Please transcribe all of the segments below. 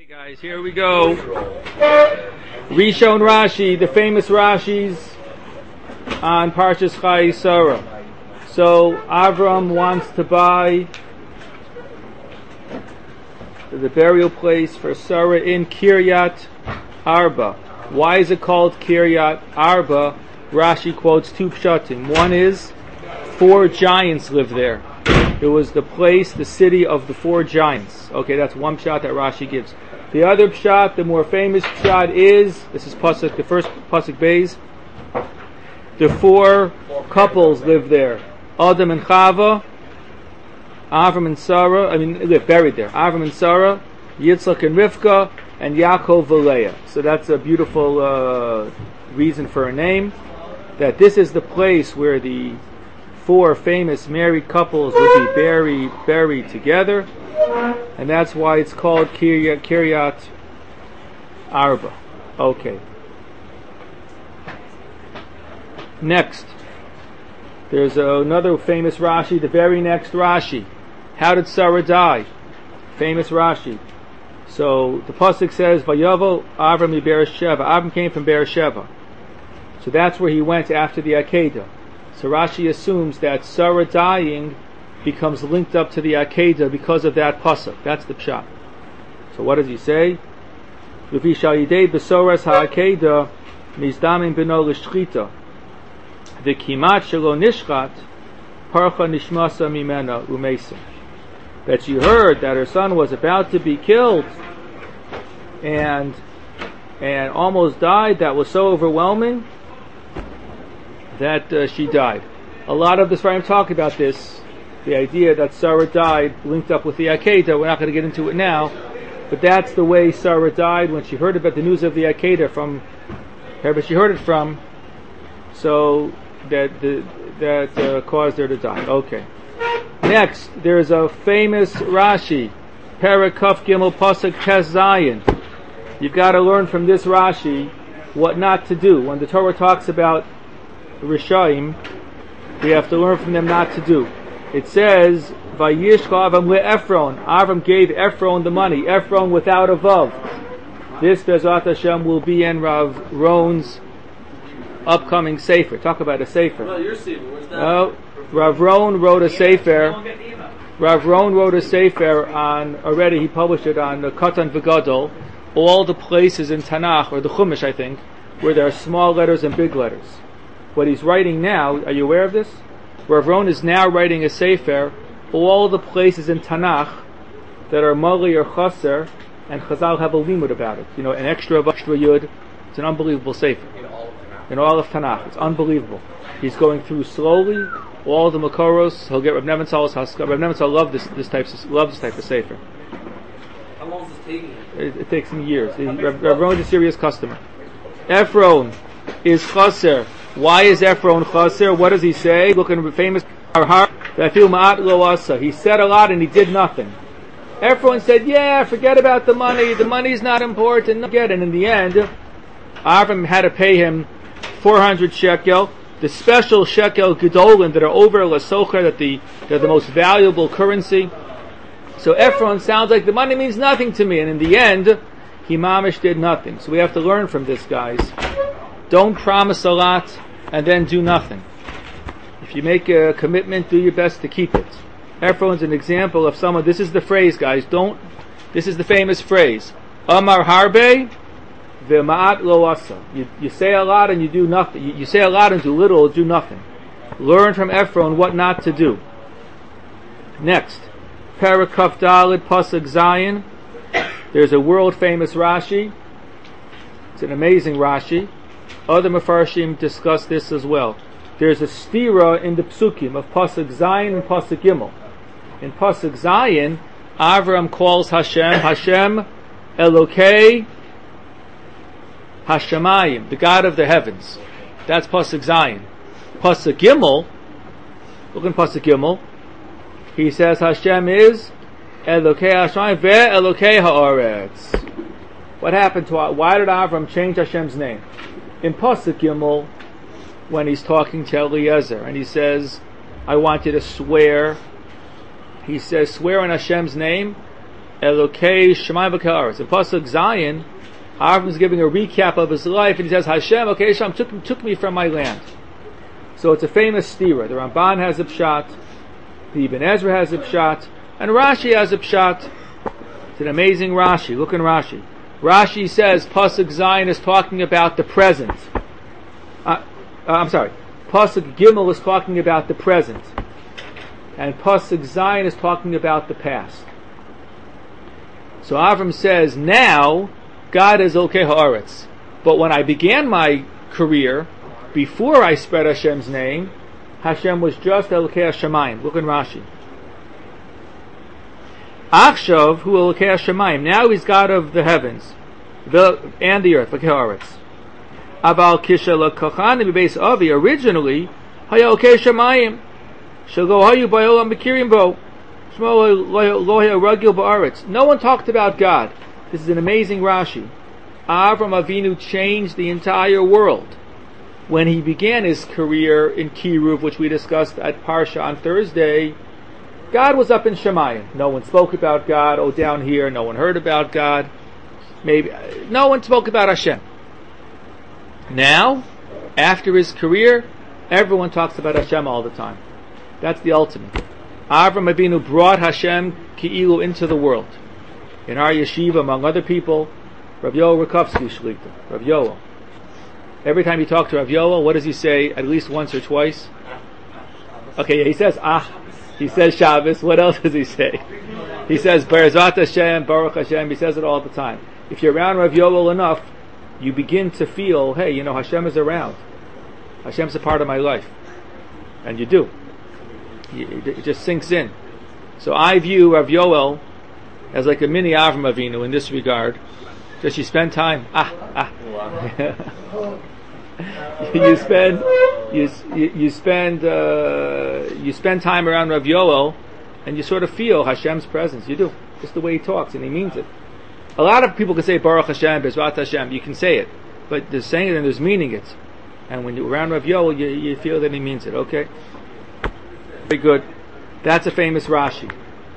Hey guys, here we go. Rishon Rashi, the famous Rashis on Parshas Chayei Sarah. So Avram wants to buy the burial place for Sarah in Kiryat Arba. Why is it called Kiryat Arba? Rashi quotes two pshatim. One is 4 giants live there. It was the place, the city of the 4 giants. Okay, that's one pshat that Rashi gives. The other pshat, the more famous pshat is, this is pasuk, the first pasuk Beis, the 4 couples live there. Adam and Chava, Avram and Sarah, live buried there. Avram and Sarah, Yitzchak and Rivka, and Yaakov and Leah. So that's a beautiful reason for a name. That this is the place where the 4 famous married couples would be buried together, and that's why it's called Kiryat Arba. Okay. Next, there's another famous Rashi, the very next Rashi. How did Sarah die? Famous Rashi. So the pasuk says, "Vayavo Avram mi Beersheva." Avram came from Beersheva. So that's where he went after the Akedah. So Rashi assumes that Sarah dying becomes linked up to the Akedah because of that pasuk. That's the pshat. So what does he say? V'vi shayidei besoras ha'akedah mizdamim beno l'shchita v'kimat shelo nishchat parcha nishmasa mimena umesim. That she heard that her son was about to be killed and almost died. That was so overwhelming that she died. A lot of the Sfarim talk about this, the idea that Sarah died linked up with the Akedah. We're not going to get into it now, but that's the way Sarah died when she heard about the news of the Akedah from wherever she heard it from. So that caused her to die. Okay. Next, there's a famous Rashi, Perek Kaf Gimel Pasuk Tes Zayin. You've got to learn from this Rashi what not to do. When the Torah talks about Rishaim, we have to learn from them not to do. It says, Vayishcha Avram le'Ephron. Avram gave Ephron the money. Ephron without a vav. This, Bezrat Hashem, will be in Rav Ron's upcoming sefer. Talk about a sefer. Well, your sefer, where's that? Rav Ron wrote a sefer. Rav Ron wrote a sefer on, already he published it on the Katan V'Gadol, all the places in Tanakh, or the Chumash I think, where there are small letters and big letters. What he's writing now, are you aware of this? Rav Ron is now writing a sefer, all the places in Tanakh that are Mali or Chaser, and Chazal have a limud about it. An extra yud. It's an unbelievable sefer. In all of Tanakh. It's unbelievable. He's going through slowly all the Makoros. He'll get Rav Nebenzahl's Haskell. Rav Nebenzahl loves this type of sefer. How long is this taking? It takes him years. Rav Ron is a serious customer. Ephron is Chaser. Why is Ephron Chaser? What does he say? Look at the famous he said a lot and he did nothing. Ephron said, forget about the money. The money's not important. Get it. And in the end, Avram had to pay him 400 shekel. The special shekel gedolin that are over Lasocher, that they're the most valuable currency. So Ephron sounds like the money means nothing to me. And in the end, he mamish did nothing. So we have to learn from this, guys. Don't promise a lot and then do nothing. If you make a commitment, do your best to keep it. Ephron's an example of someone. This is the phrase, guys. This is the famous phrase. Amar harbe v'ma'at lo asa. You say a lot and you do nothing. You say a lot and do little or do nothing. Learn from Ephron what not to do. Next, Perek Kaf Daled Pasuk Zayin. There's a world famous Rashi. It's an amazing Rashi. Other Mefarshim discuss this as well. There's a stira in the psukim of Pasuk Zayin and Pasuk Gimel. In Pasuk Zayin, Avram calls Hashem Elokei Hashemayim, the God of the heavens. That's Pasuk Zayin. Pasuk Gimel, look in Pasuk Gimel, he says Hashem is Elokei Hashemayim ve'Elokei ha'aretz. What happened to why did Avram change Hashem's name? In Pasuk Gimel, when he's talking to Eliezer, and he says, I want you to swear. He says, swear on Hashem's name, Elokei Shemayim v'Haaretz. In Pasuk Zion, Avram is giving a recap of his life, and he says, Hashem, okay, Hashem took me from my land. So it's a famous stira. The Ramban has a pshat, the Ibn Ezra has a pshat, and Rashi has a pshat. It's an amazing Rashi. Look in Rashi. Rashi says Pasuk Zion is talking about the present. Pasuk Gimel is talking about the present, and Pasuk Zion is talking about the past. So Avram says, now God is Elokei Haaretz. But when I began my career, before I spread Hashem's name, Hashem was just Elokei Hashemayim. Look in Rashi. Achshav hu Elokei Hashemayim. Now he's God of the heavens and the earth, Elokei Haaretz. Aval kisha lekachani b'beis avi. Originally, haya Elokei Hashemayim. Shelo hayu ba'olam b'kirim bo. Shmo lo haya ragil ba'aretz. No one talked about God. This is an amazing Rashi. Avram Avinu changed the entire world. When he began his career in Kiruv, which we discussed at Parsha on Thursday, God was up in Shemayim. No one spoke about God. Oh, down here, no one heard about God. Maybe no one spoke about Hashem. Now, after his career, everyone talks about Hashem all the time. That's the ultimate. Avram Avinu brought Hashem Ki'ilu into the world. In our yeshiva, among other people, Rav Yoel Rakovsky Shlita. Rav Yoel. Every time you talk to Rav Yoel, what does he say at least once or twice? Okay, he says he says Shabbos. What else does he say? He says Be'ezrat Hashem, Baruch Hashem. He says it all the time. If you're around Rav Yoel enough, you begin to feel, hey, Hashem is around. Hashem's a part of my life. And you do. It just sinks in. So I view Rav Yoel as like a mini Avram Avinu in this regard. Just you spend time. You spend time around Rav Yoel, and you sort of feel Hashem's presence. You do, just the way he talks, and he means it. A lot of people can say Baruch Hashem, Bezrat Hashem. You can say it, but there's saying it and there's meaning it. And when you're around Rav Yoel, you feel that he means it. Okay, very good. That's a famous Rashi.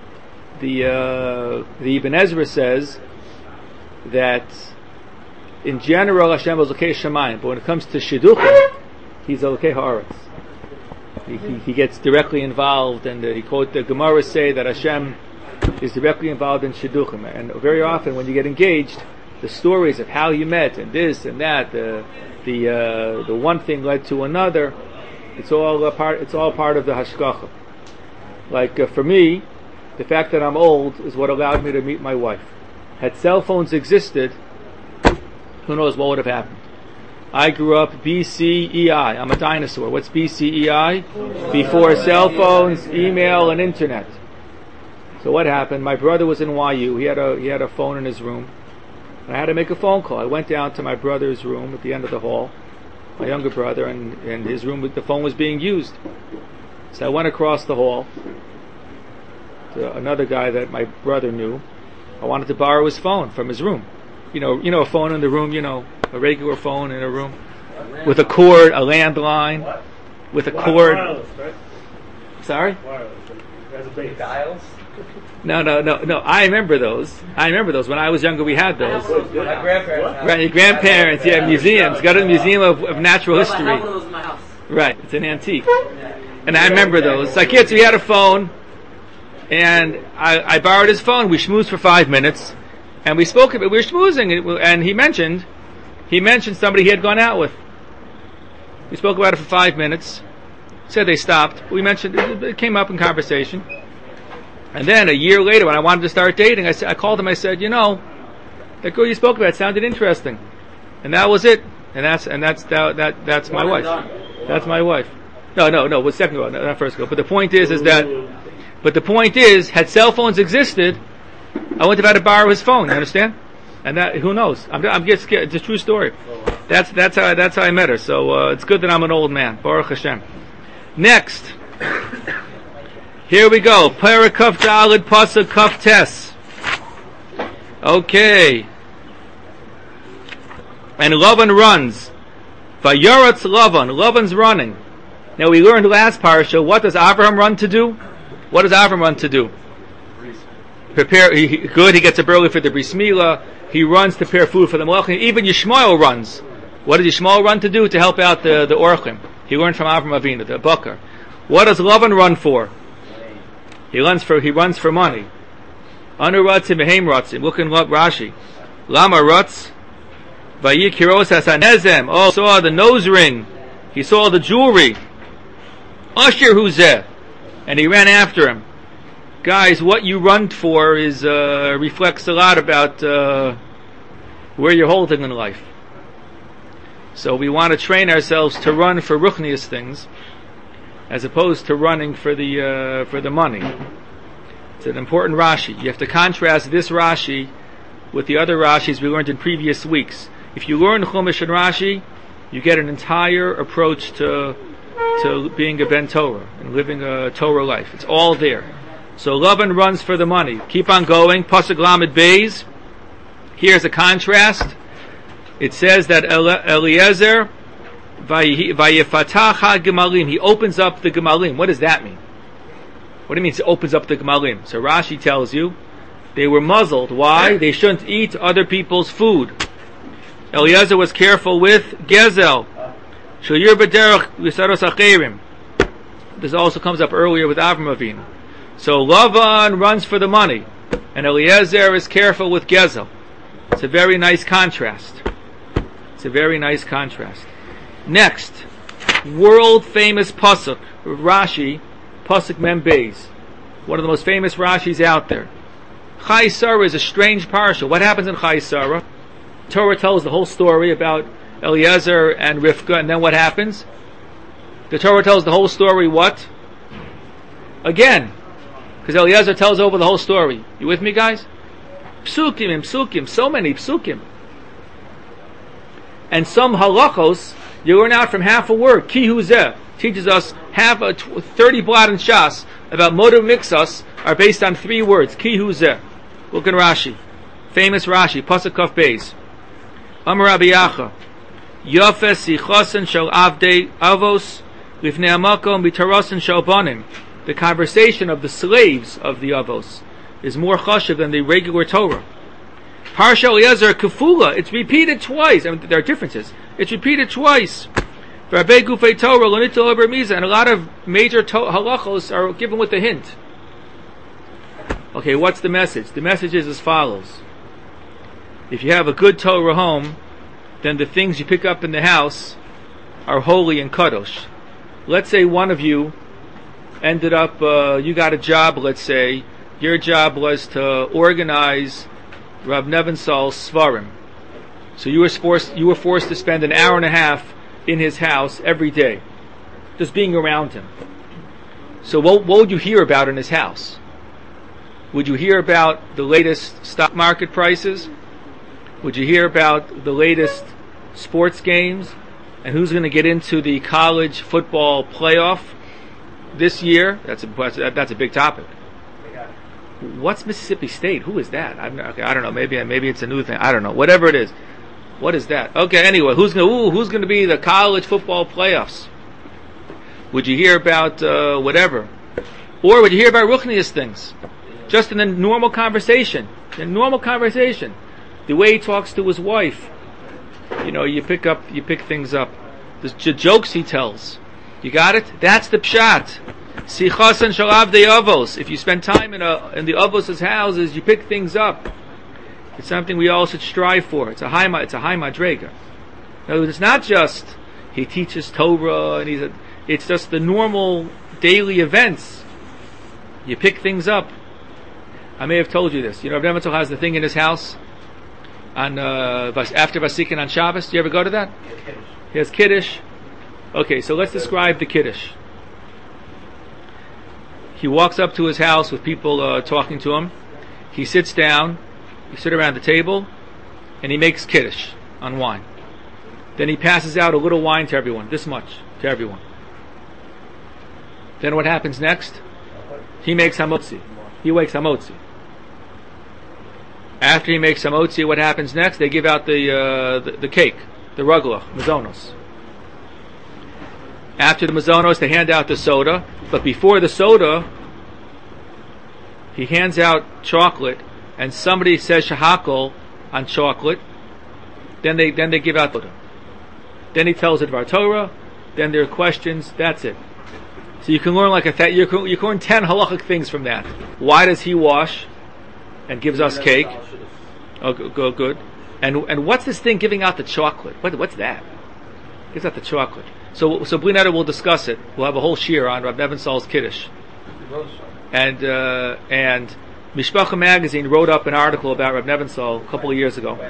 The Ibn Ezra says that in general Hashem is Elokei Shemayim, but when it comes to Shidduchim, he's Elokei Haaretz. He gets directly involved, and he quote the Gemara say that Hashem is directly involved in Shidduchim. And very often when you get engaged, the stories of how you met and this and that, the one thing led to another. It's all part of the Hashgacha. Like for me, the fact that I'm old is what allowed me to meet my wife. Had cell phones existed, who knows what would have happened. I grew up BCEI. I'm a dinosaur. What's BCEI? Before cell phones, email, and internet. So what happened? My brother was in YU. He had a phone in his room. And I had to make a phone call. I went down to my brother's room at the end of the hall, my younger brother, and his room, the phone was being used. So I went across the hall to another guy that my brother knew. I wanted to borrow his phone from his room. A phone in the room, a regular phone in a room with a cord, a landline with a cord. Wireless, right? Sorry? Wireless. As a base. Dials? No. I remember those. When I was younger, we had those. My grandparents. Right, your grandparents, museums. Go to the Museum of Natural History. I have one of those in my house. Right, it's an antique. And I remember those. So kids, we had a phone, and I borrowed his phone. We schmoozed for 5 minutes, and we spoke about. We were schmoozing, and he mentioned somebody he had gone out with. We spoke about it for 5 minutes. Said they stopped. We mentioned it came up in conversation, and then a year later, when I wanted to start dating, I called him. I said, that girl you spoke about sounded interesting, and that was it. And that's my wife. That's my wife. No. What's second girl? Not first girl. But the point is, had cell phones existed, I wouldn't have had to borrow his phone. You understand? And that, who knows? I'm just scared. It's a true story. That's how I met her. So it's good that I'm an old man. Baruch Hashem. Next, here we go. Perek Kaf Daled Pasuk Kaf Tes. Okay. And Lavan runs. Vayaratz Lavan. Lavan's running. Now we learned last parsha. What does Abraham run to do? What does Abraham run to do? prepare. He gets up early for the bris milah. He runs to prepare food for the malachim. Even Yishmael runs. What does Yishmael run to do? To help out the orchim. He learned from Avram Avinu, the Bakar. What does Lavan run for? He runs for money. Anu ratzim v'heim ratzim. Look in Rashi. Lama ratz. Vayikiros hasanezem. Oh, saw the nose ring. He saw the jewelry. Asher huzeh. And he ran after him. Guys, what you run for is reflects a lot about where you're holding in life. So we want to train ourselves to run for ruchnius things, as opposed to running for the money. It's an important Rashi. You have to contrast this Rashi with the other Rashis we learned in previous weeks. If you learn Chumash and Rashi, you get an entire approach to being a Ben Torah and living a Torah life. It's all there. So Lavan runs for the money. Keep on going. Pasuk Lamed Beis. Here's a contrast. It says that Eliezer Vayefatach HaGemalim. He opens up the Gemalim. What does that mean? What do you mean he opens up the Gemalim? So Rashi tells you they were muzzled. Why? They shouldn't eat other people's food. Eliezer was careful with Gezel. Shayir B'derech L'saros Acherim. This also comes up earlier with Avram Avinu. So Lavan runs for the money, and Eliezer is careful with Gezel. It's a very nice contrast. Next, world famous pasuk, Rashi, pasuk Mem Beis, one of the most famous Rashis out there. Chai Sarah is a strange parsha. What happens in Chai Sarah? Torah tells the whole story about Eliezer and Rivka, and then what happens? The Torah tells the whole story what? Again, because Eliezer tells over the whole story. You with me, guys? Psukim, so many psukim. And some halachos, you learn out from half a word. Ki huzeh teaches us half a 30 blot and shas about moder mixas are based on 3 words. Ki huzeh. Look in Rashi. Famous Rashi, Pasuk Kaf Beis. Amar Rabbi Yacha. Yafes sichasen shel avdei avos lifnei hamakom b'tarasen shel banim. The conversation of the slaves of the avos is more chashuv than the regular Torah. Parsha Eliezer Kefula, it's repeated twice. I mean, there are differences. It's repeated twice. And a lot of major halachos are given with a hint. Okay, what's the message? The message is as follows. If you have a good Torah home, then the things you pick up in the house are holy and kadosh. Let's say one of you ended up, you got a job, let's say, your job was to organize Rav Nebensal's Svarim. So you were forced to spend an hour and a half in his house every day, just being around him. So what would you hear about in his house? Would you hear about the latest stock market prices? Would you hear about the latest sports games? And who's going to get into the college football playoff this year? That's a big topic. What's Mississippi State? Who is that? I don't know. Maybe it's a new thing. I don't know. Whatever it is. What is that? Okay, anyway, who's going to be the college football playoffs? Would you hear about whatever? Or would you hear about ruchnius things? Just in a normal conversation. The way he talks to his wife. You pick things up. The jokes he tells. You got it? That's the pshat. Sichasen shel avdei avos. If you spend time in the avos' houses, you pick things up. It's something we all should strive for. It's a high madrega. In other words, it's not just he teaches Torah and it's just the normal daily events. You pick things up. I may have told you this. Rav Nebenzahl has the thing in his house on after Vasikin on Shabbos. Do you ever go to that? He has Kiddush. Okay, so let's describe the Kiddush. He walks up to his house with people talking to him. He sits down. You sit around the table, and he makes Kiddush on wine. Then he passes out a little wine to everyone, this much to everyone. Then what happens next? He makes hamotzi. He wakes hamotzi. After he makes hamotzi, what happens next? They give out the cake, the ruglach, mazonos. After the mazonos, they hand out the soda. But before the soda, he hands out chocolate, and somebody says shahakol on chocolate, then they give out the. Then he tells it Dvar Torah. Then there are questions. That's it. So you can learn you can learn 10 halachic things from that. Why does he wash and gives us cake? Oh, good. And what's this thing giving out the chocolate? What's that? Gives out the chocolate. So Bli Neder will discuss it. We'll have a whole shiur on Rav Nebenzahl's Kiddush. And Mishpacha magazine wrote up an article about Rav Nebenzahl a couple of years ago,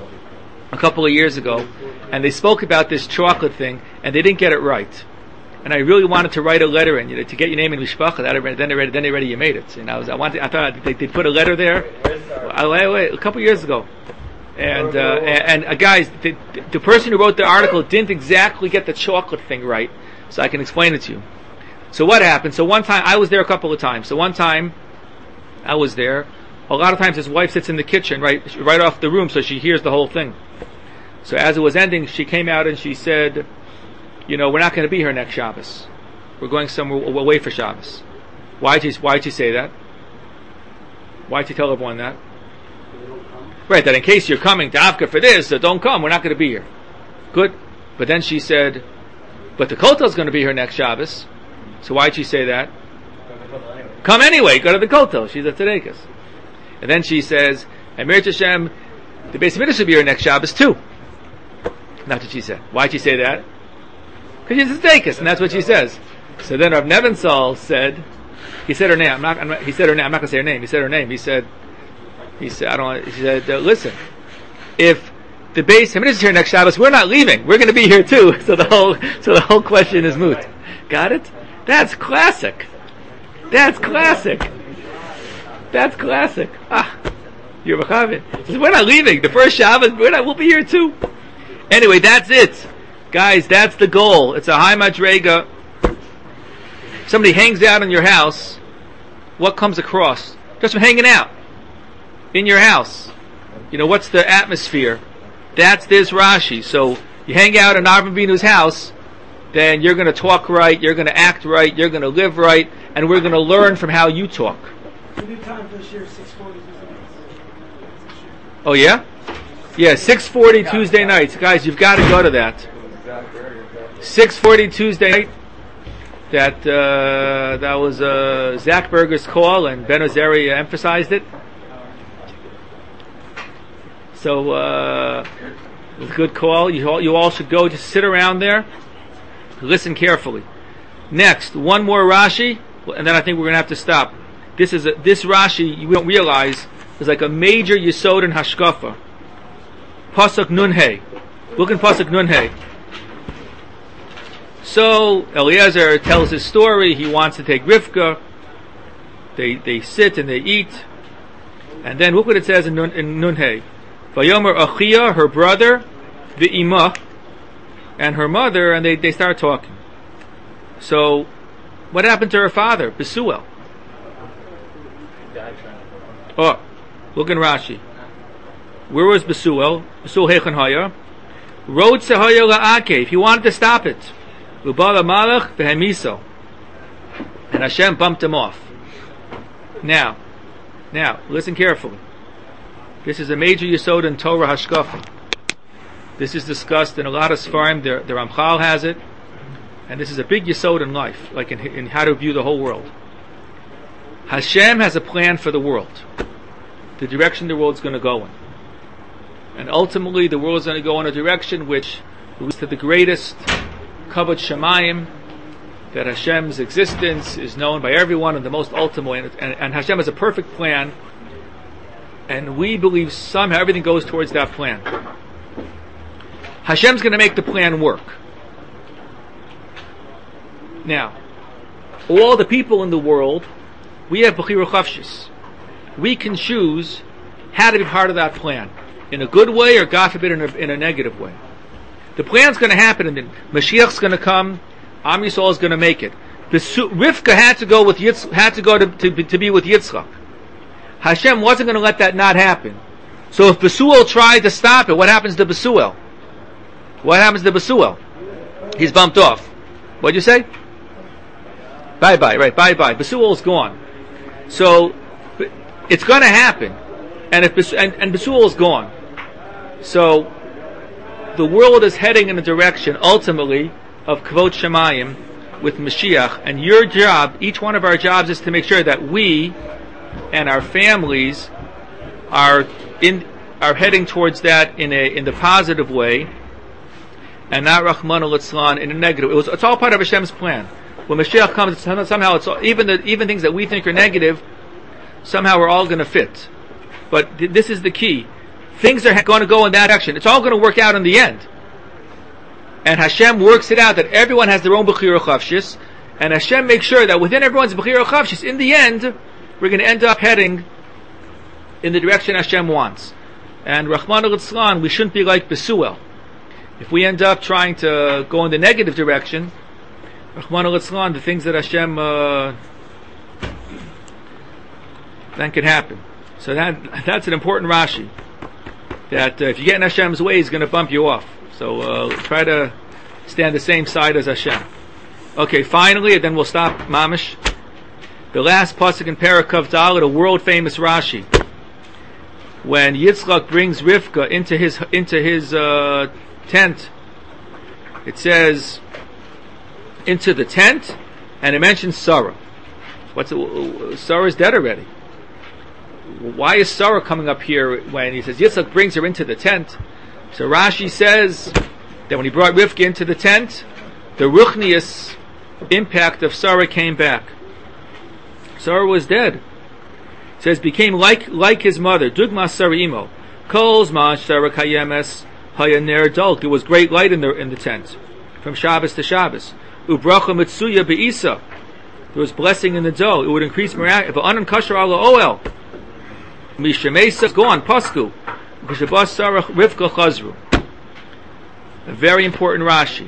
and they spoke about this chocolate thing, and they didn't get it right. And I really wanted to write a letter in, to get your name in Mishpacha. Then they read you made it. And I thought they'd put a letter there. A couple of years ago. And guys, the person who wrote the article didn't exactly get the chocolate thing right, so I can explain it to you. So what happened? So one time, I was there a couple of times. So one time, I was there. A lot of times his wife sits in the kitchen right off the room, so she hears the whole thing. So as it was ending, she came out and she said, we're not going to be here next Shabbos. We're going somewhere away for Shabbos. Why'd you say that? Why'd you tell everyone that? Right, that in case you're coming to Avka for this, so don't come, we're not going to be here. Good. But then she said, but the Kotel's going to be here next Shabbos. So why'd she say that? Come anyway, go to the Kotel. She's a Tzedekis. And then she says, and Mir Hashem, the Beis Midrash will be here next Shabbos too. That's what she said. Why'd she say that? Because she's a Tzedekis, and that's what she says. So then Rav Nebenzahl said, he said her name. I'm not going to say her name. He said her name. He said, listen, if the Beis Midrash is here next Shabbos, we're not leaving. We're going to be here too. So the whole question is moot. Got it? That's classic. You're Machavin. Says, we're not leaving. The first Shabbos, we'll be here too. Anyway, that's it. Guys, that's the goal. It's a high madrega. Somebody hangs out in your house. What comes across? Just from hanging out in your house. What's the atmosphere? That's this Rashi. So you hang out in Avram Avinu's house, then you're going to talk right, you're going to act right, you're going to live right, and we're going to learn from how you talk. New time for this year, 6:40. Oh yeah? Yeah, 6:40 Tuesday nights. Guys, you've got to go to that. 6:40 Tuesday night. That was Zach Berger's call, and Ben Ozeri emphasized it. So it was a good call. You all should go. Just sit around there, listen carefully. Next, one more Rashi, and then I think we're going to have to stop. This Rashi you don't realize is like a major Yesod in Hashkafa. Pasuk Nun Hey. Look in Pasuk Nun Hey. So Eliezer tells his story. He wants to take Rivka. They sit and they eat, and then look what it says in Nun Hey. Vayomer Achia, her brother, the Ima, and her mother, and they start talking. So, what happened to her father, Besuel? Oh, look in Rashi. Where was Besuel? Besuel Hechan Haya. Rode Sehaya La'akev. He wanted to stop it. Ubala Malach Vehemiso. And Hashem bumped him off. Now, listen carefully. This is a major Yesod in Torah Hashkafa. This is discussed in a lot of Sfarim. The Ramchal has it. And this is a big Yesod in life, like in how to view the whole world. Hashem has a plan for the world. The direction the world's going to go in. And ultimately the world's going to go in a direction which leads to the greatest Kavod Shamayim, that Hashem's existence is known by everyone in the most ultimate way. And Hashem has a perfect plan. And we believe somehow everything goes towards that plan. Hashem's going to make the plan work. Now, all the people in the world, we have Bechira Chavshis. We can choose how to be part of that plan. In a good way, or God forbid, in a negative way. The plan's going to happen, and then Mashiach's going to come, Am Yisrael is going to make it. Rivka had to go to be with Yitzchak. Hashem wasn't going to let that not happen. So if Besuel tried to stop it, what happens to Besuel? He's bumped off. What'd you say? Bye-bye. Besuel is gone. So it's going to happen. And if Besul is gone, so the world is heading in a direction ultimately of Kvod Shemayim with Mashiach. And your job, each one of our jobs, is to make sure that we and our families are heading towards that in the positive way, and not Rahman al-Itzlan in a negative. It's all part of Hashem's plan. When Mashiach comes, somehow it's all, even things that we think are negative, somehow we're all going to fit. But this is the key. Things are going to go in that direction. It's all going to work out in the end. And Hashem works it out that everyone has their own Bechira Chavshis, and Hashem makes sure that within everyone's Bechira Chavshis, in the end, we're going to end up heading in the direction Hashem wants. And Rahman al-Itzlan, we shouldn't be like Besuel. If we end up trying to go in the negative direction, Rahman al-Itzlan, the things that Hashem then can happen. So that's an important Rashi. That if you get in Hashem's way, He's going to bump you off. So try to stand the same side as Hashem. Okay, finally, and then we'll stop Mamish. The last pasuk in Perek Dalet, a world famous Rashi. When Yitzchak brings Rivka into his tent, it says into the tent, and it mentions Sarah. Sarah's dead already. Why is Sarah coming up here when he says Yitzchak brings her into the tent? So Rashi says that when he brought Rivka into the tent, the ruchnius impact of Sarah came back. Sarah was dead. It says became like his mother. Dugma Sarah imo. Kol zman Sarah kayemes haya ner dol. There was great light in the tent from Shabbos to Shabbos. Ubracha mitzuya beisa. There was blessing in the dough. It would increase morale. If anan kasher ala oel. Mishamesa go on pasku. Kushabas Sarah Rivka chazru. A very important Rashi.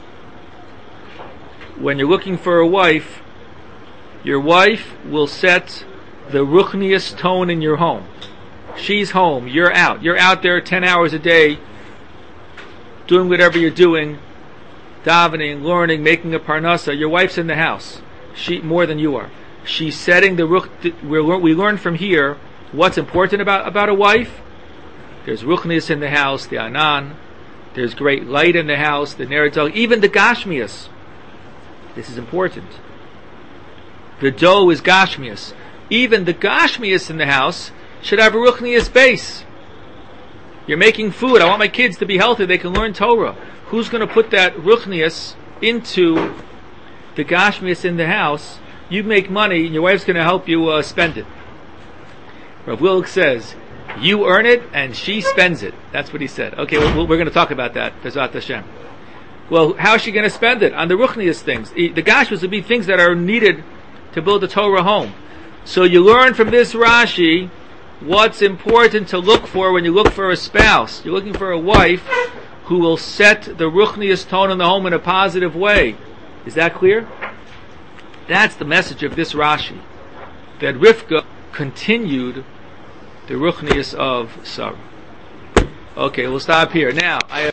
When you're looking for a wife, your wife will set the ruchnius tone in your home. She's home, you're out. You're out there 10 hours a day, doing whatever you're doing, davening, learning, making a parnasa. Your wife's in the house. She more than you are. She's setting the ruch. We learn from here what's important about a wife. There's ruchnius in the house, the anan. There's great light in the house, the neradol, even the gashmias. This is important. The dough is gashmias. Even the gashmias in the house should have a ruchnius base. You're making food. I want my kids to be healthy. They can learn Torah. Who's going to put that ruchnius into the gashmias in the house? You make money, and your wife's going to help you spend it. Rav Wilk says, you earn it, and she spends it. That's what he said. Okay, we're going to talk about that. Bezrat Hashem. Well, how is she going to spend it? On the ruchnius things. The gashmias would be things that are needed to build a Torah home. So you learn from this Rashi what's important to look for when you look for a spouse. You're looking for a wife who will set the ruchnius tone in the home in a positive way. Is that clear? That's the message of this Rashi. That Rivka continued the ruchnius of Sarah. Okay, we'll stop here. Now,